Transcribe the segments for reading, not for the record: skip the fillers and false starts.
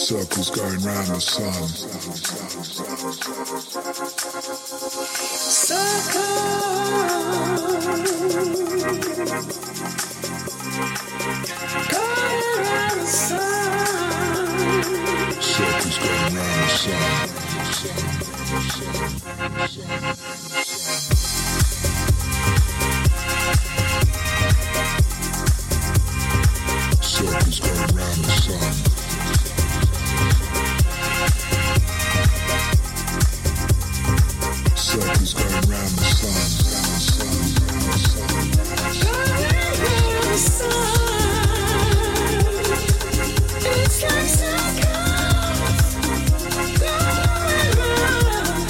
Circles going round the sun. Circles going round the sun. Circles going round the sun. Circles going round the sun. It's like circles going round the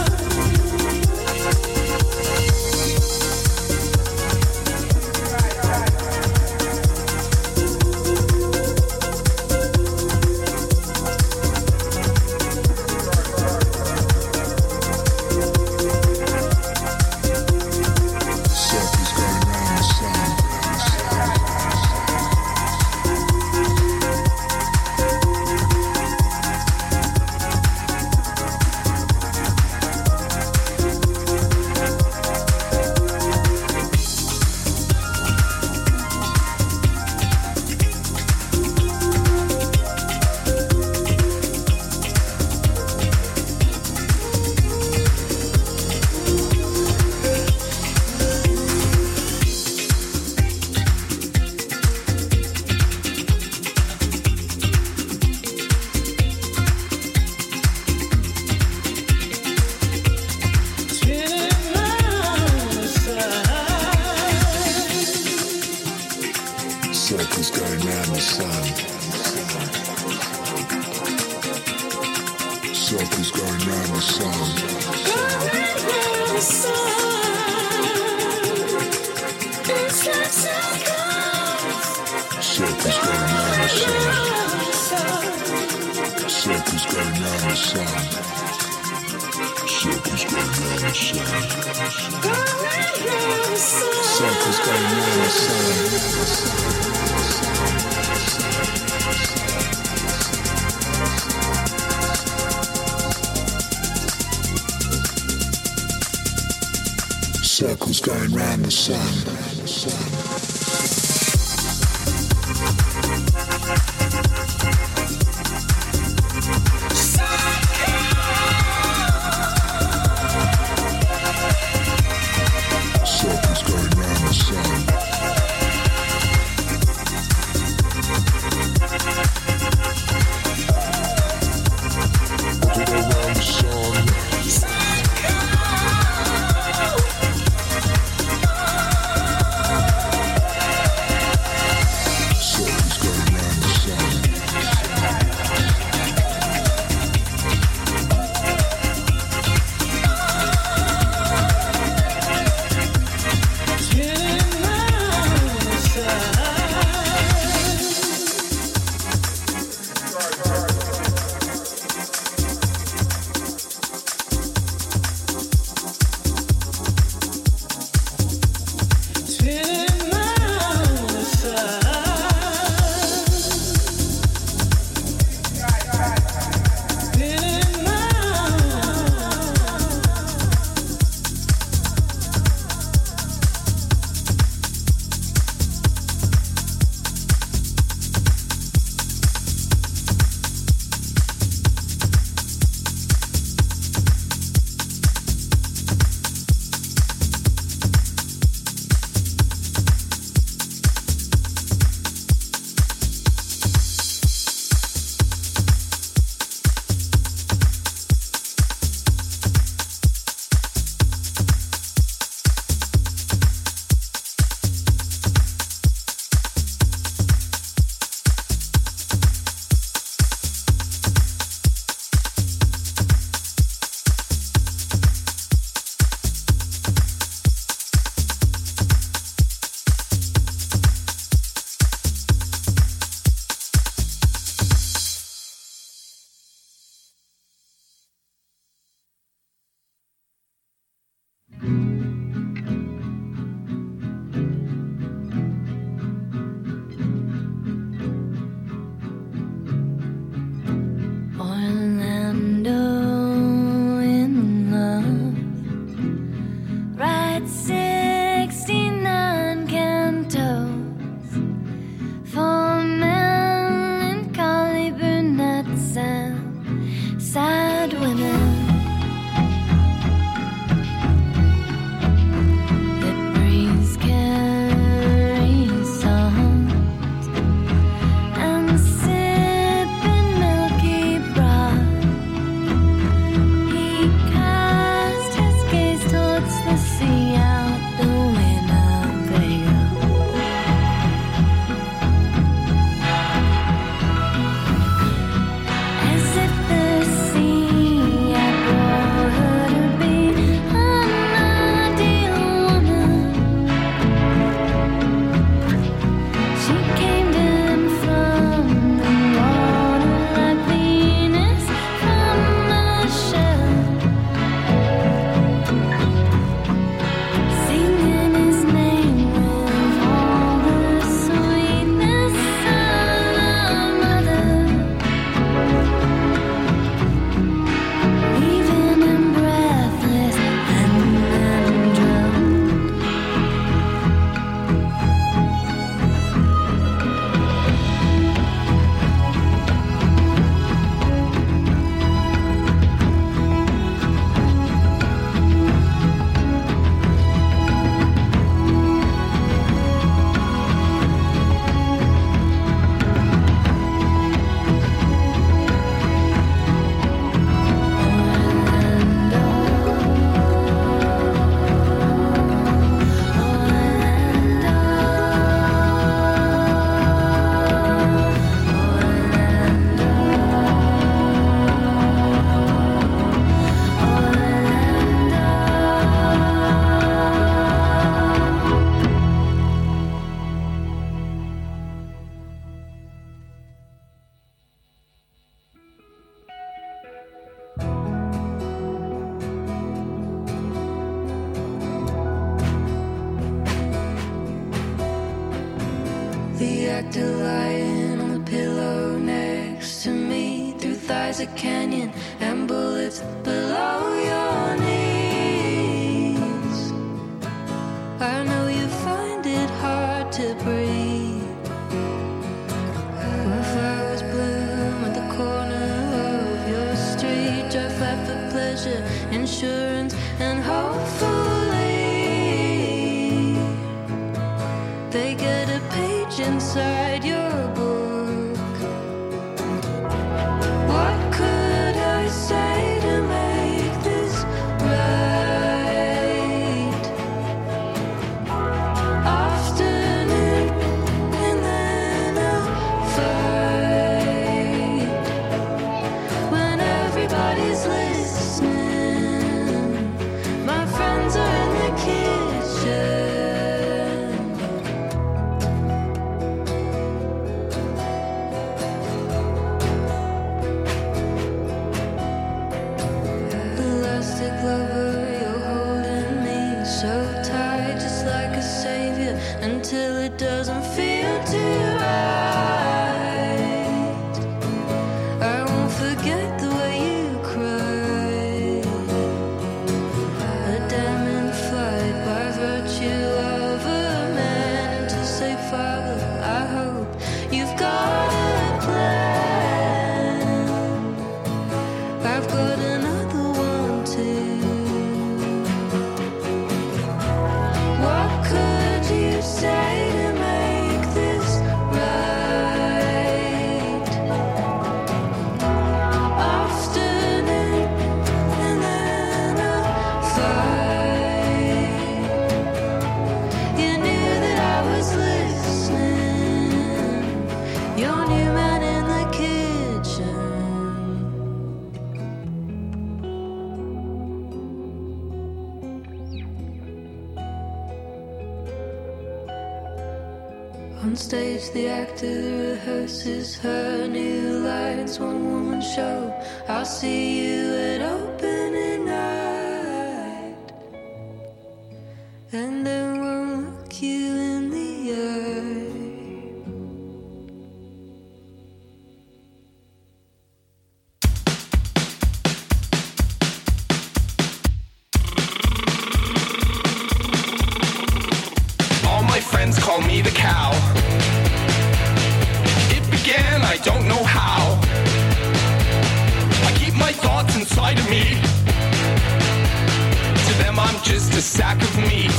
Circles going round the sun. act of lying on the pillow next to me. Through thighs a canyon and bullets below your knees. I know you find it hard to breathe. When flowers bloom at the corner of your street, drive flat for pleasure, insurance, and hopefully they get a page inside your book. What could I say to make this right? Afternoon and then a fight. When everybody's listening, my friends are in the kitchen. Elastic lover, you're holding me so tight, just like a savior, until it doesn't feel too right. I won't forget the way you cried. A damning flight by virtue of a man, and to say, Father, I hope you've got a plan. I've got another one too. What could you say to make this right? Afternoon and then a fight. You knew that I was listening. Your new man in the kitchen. On stage, the actor rehearses her new lines. One woman show. I'll see you at opening night, and then won't look you in the eye. All my friends call me the cow. It began, I don't know how. I keep my thoughts inside of me. To them I'm just a sack of meat.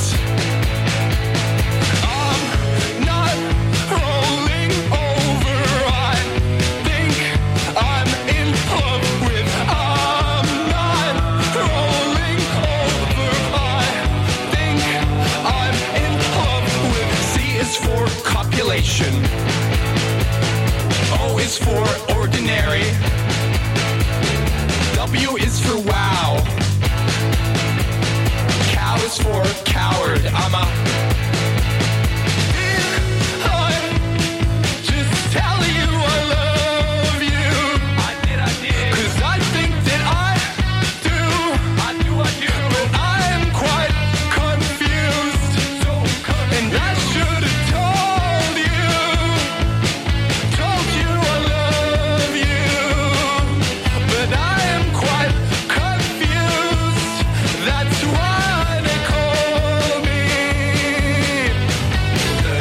I'm not rolling over. I think I'm in love with. I'm not rolling over. I think I'm in love with. C is for copulation. O is for ordinary. W is for wow. Cow is for coward. I'm just telling you I love you. I did. 'Cause I think that I do. But I'm quite confused. And I should have told you I love you. But I am quite confused. That's why they call me the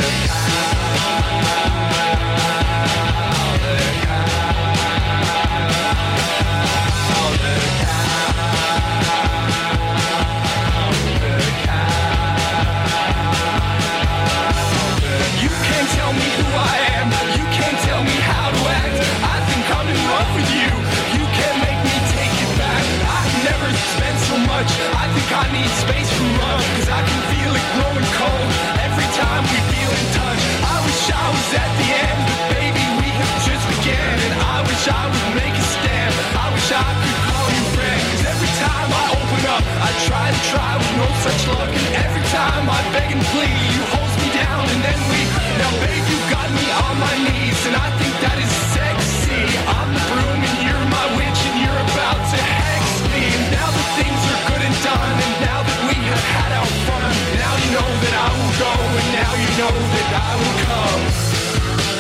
You can't tell me who I am. You can't tell me how to act. I think I'm in love with you. You can't make me take it back. I've never spent so much. I think I need space from love. 'Cause I can feel it growing cold every time we feel in touch. I wish I was at the end, but baby, we have just began. And I wish I would make a stand. I wish I could call you friend. 'Cause every time I open up, I try with no such luck. And every time I beg and plead, you hold me down and then we. Now babe, you got me on my knees, and I think that is sexy. I'm the broom and you're my witch, and you're about to hex me. And now that things are good and done, and now that we have had our fun, now you know that I will go, and now you know that I will come.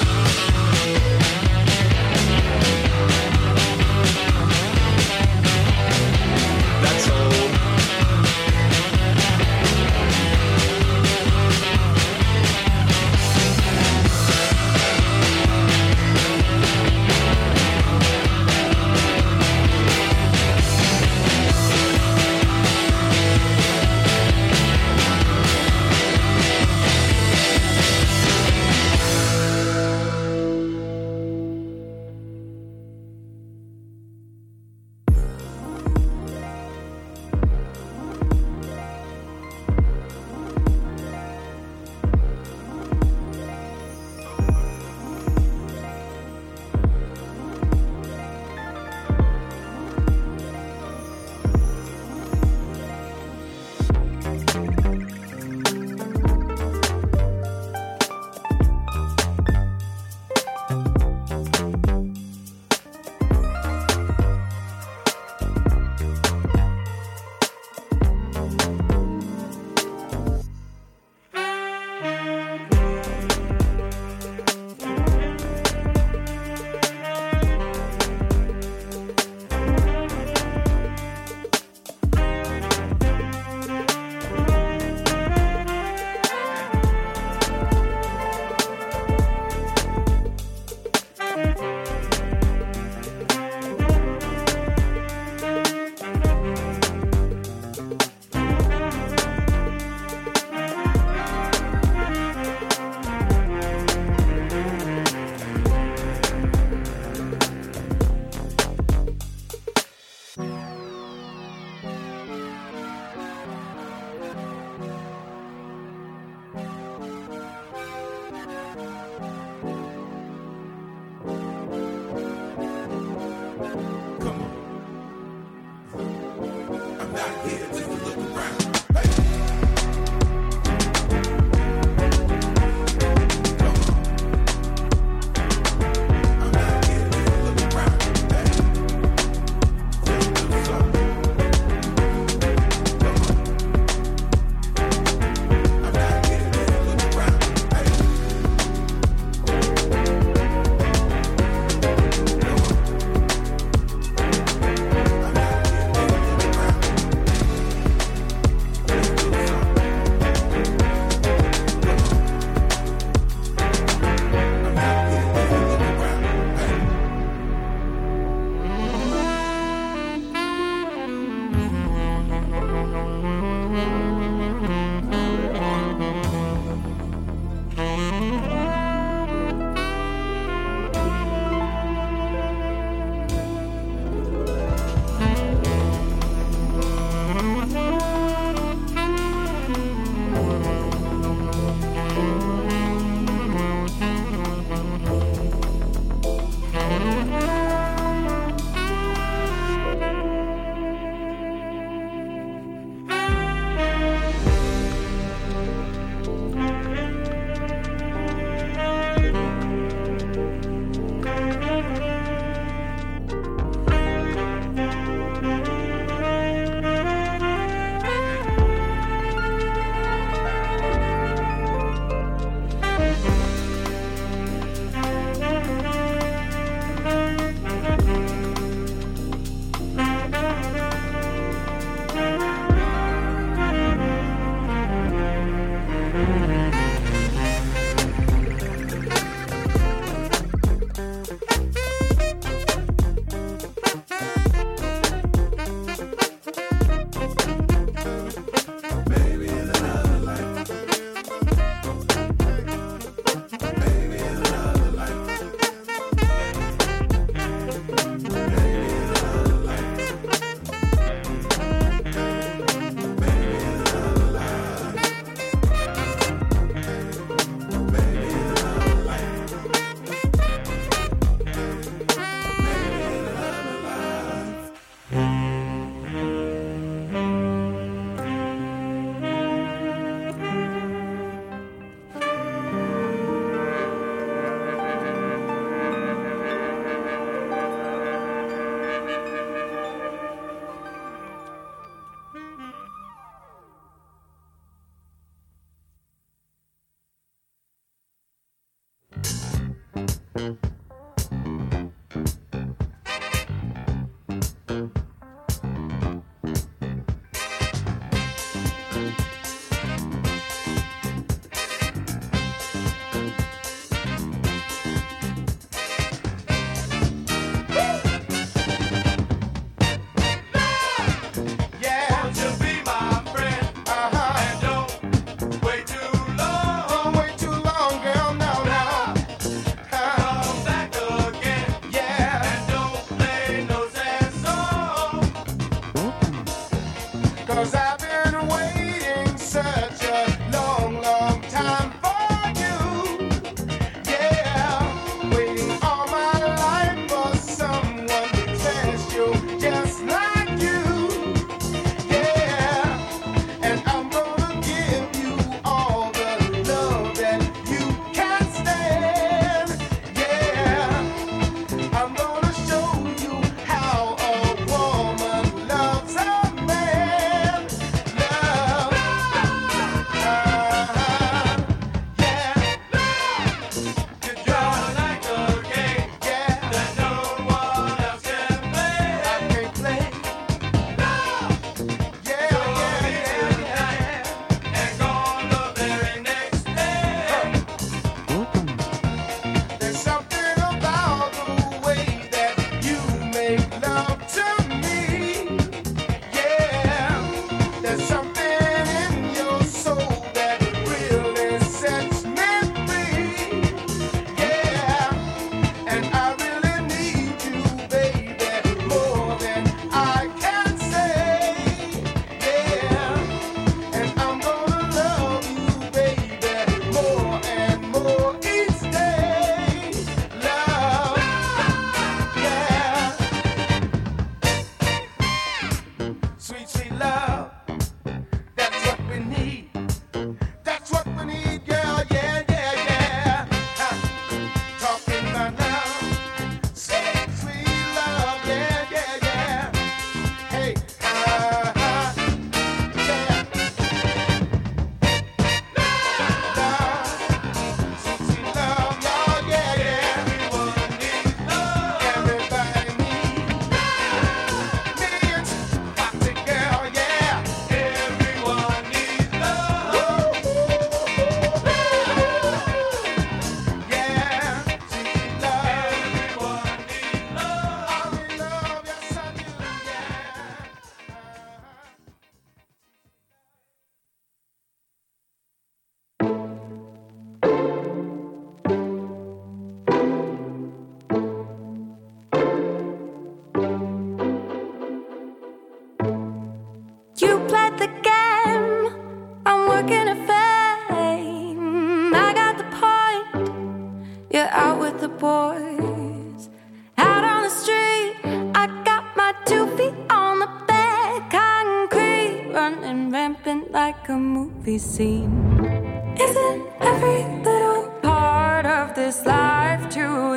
Scene. Isn't every little part of this life to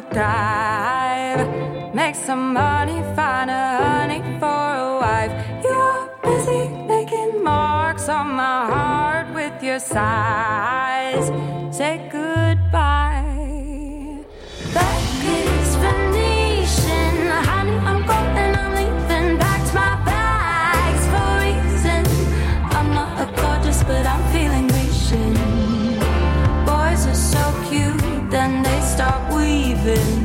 thrive? Make some money, find a honey for a wife. You're busy making marks on my heart with your sighs. Say goodbye. That is Venetian, honey. I'm going, I'm leaving. Packed my bags for a reason. I'm not a gorgeous, but I'm feeling Grecian. Boys are so cute, then they start weaving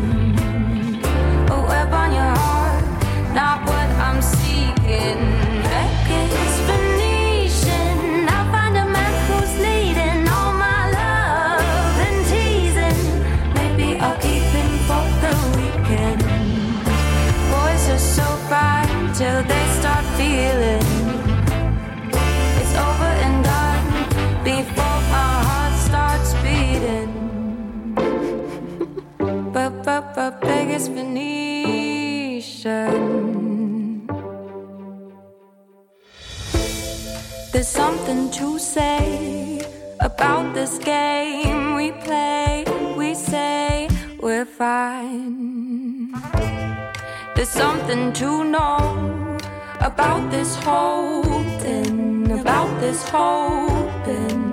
a web on your heart, not what I'm seeking. Vegas, Venetian, I'll find a man who's leading all my love and teasing. Maybe I'll keep him for the weekend. Boys are so fine till they start feeling it's over and done before my heart starts beating. But Vegas, Venetian. There's something to say about this game we play. We say we're fine. There's something to know about this holding, about this holding.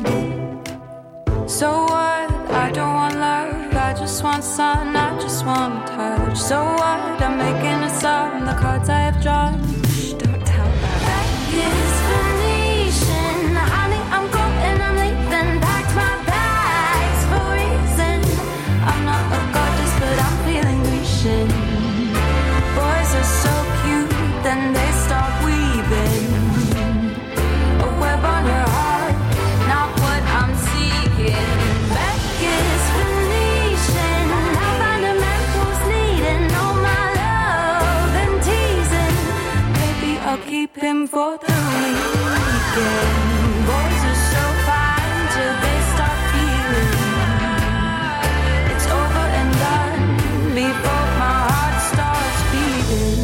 So what? I don't want love, I just want sun, I just want touch. So what? I'm making a sum, the cards I have drawn. Shh, don't tell them. Vegas, Venetian, honey, I'm going, I'm leaving. Packed my bags for a reason. I'm not a goddess, but I'm feeling Grecian. Boys are so cute, then they start weaving a web on your heart, not what I'm seeking. Vegas, Venetian, I'll find a man who's leading all my love and teasing. Maybe I'll keep him for the weekend. again. Boys are so fine till they start feeling it's over and done before my heart starts beating.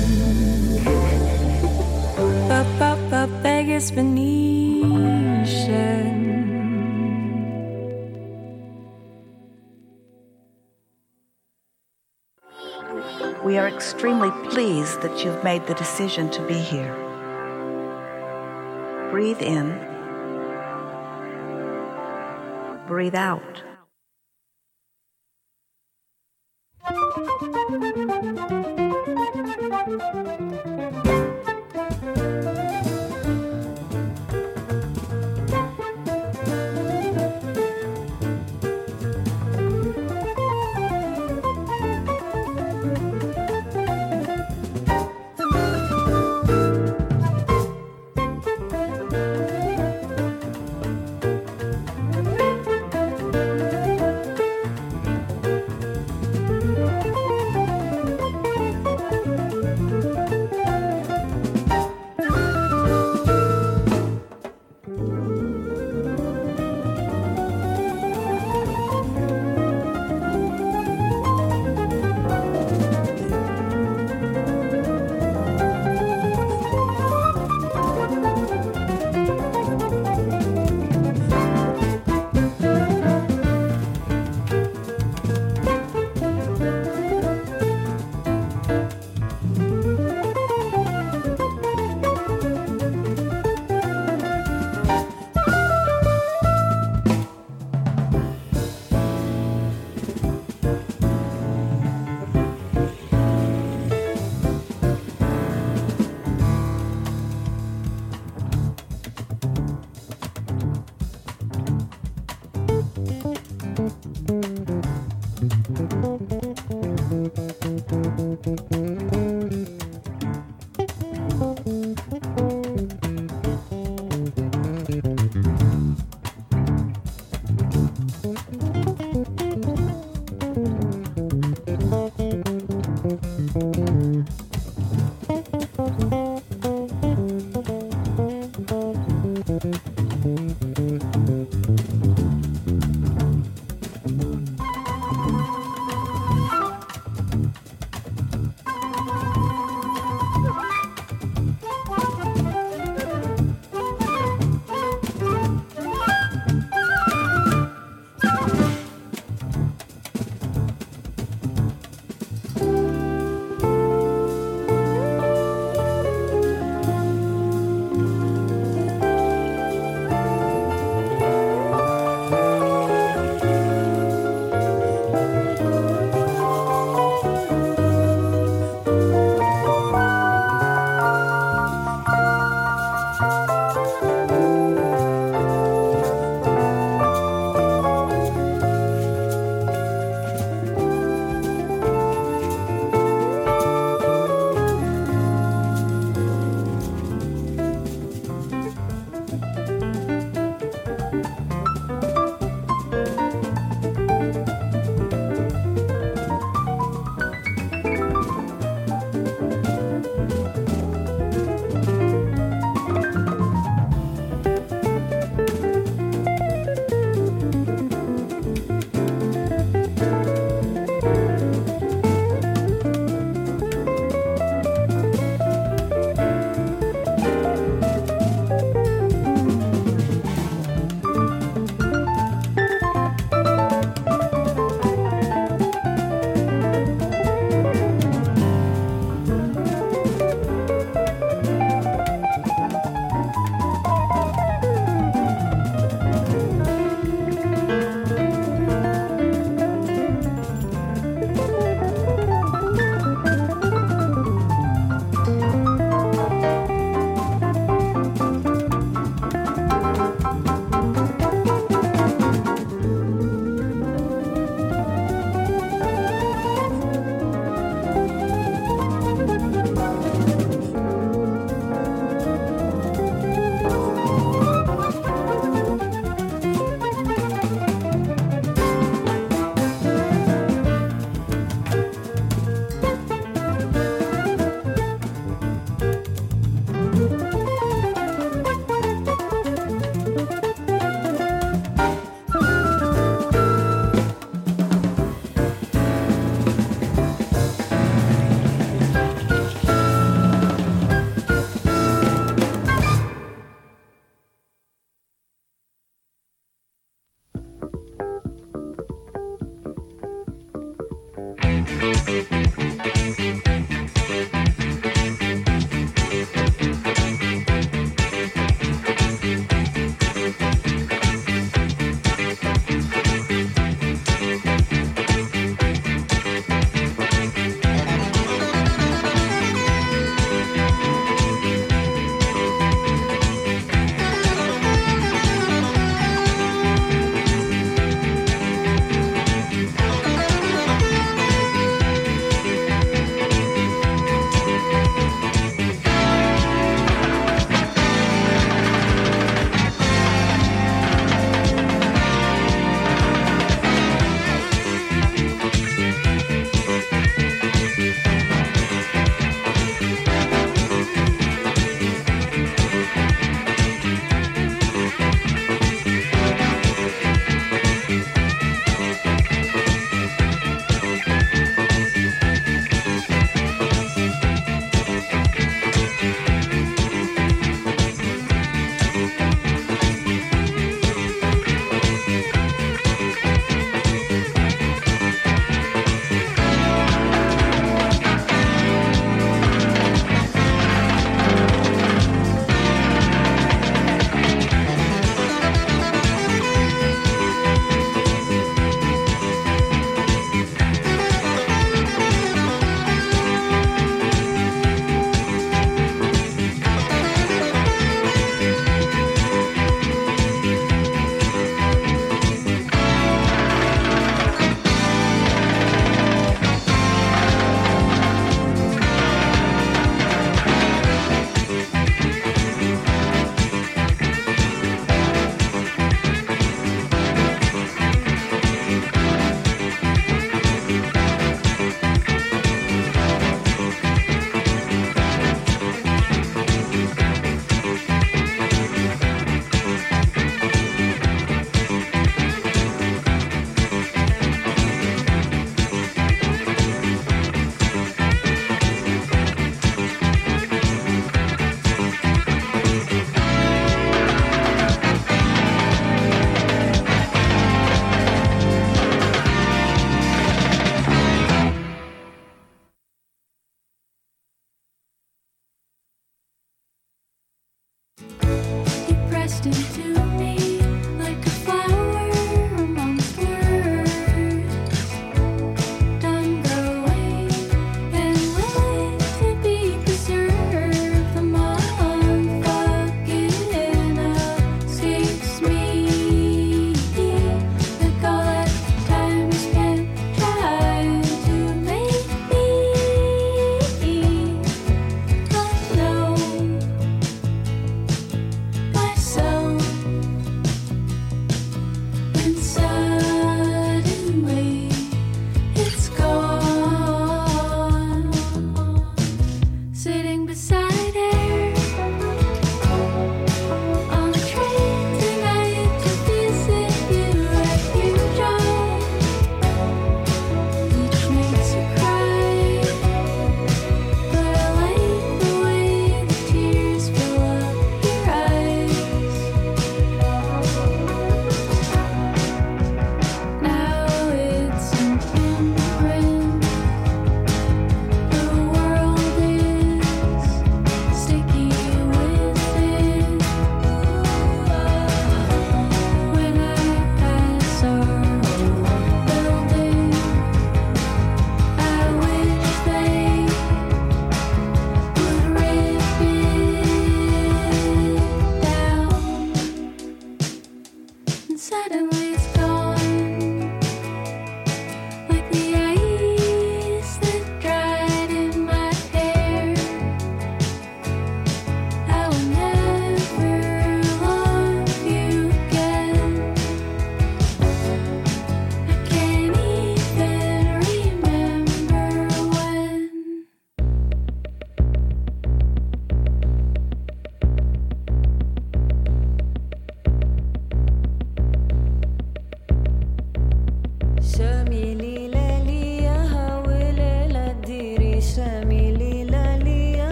Vegas Venetian. We are extremely pleased that you've made the decision to be here. Breathe in. Breathe out. Pressed into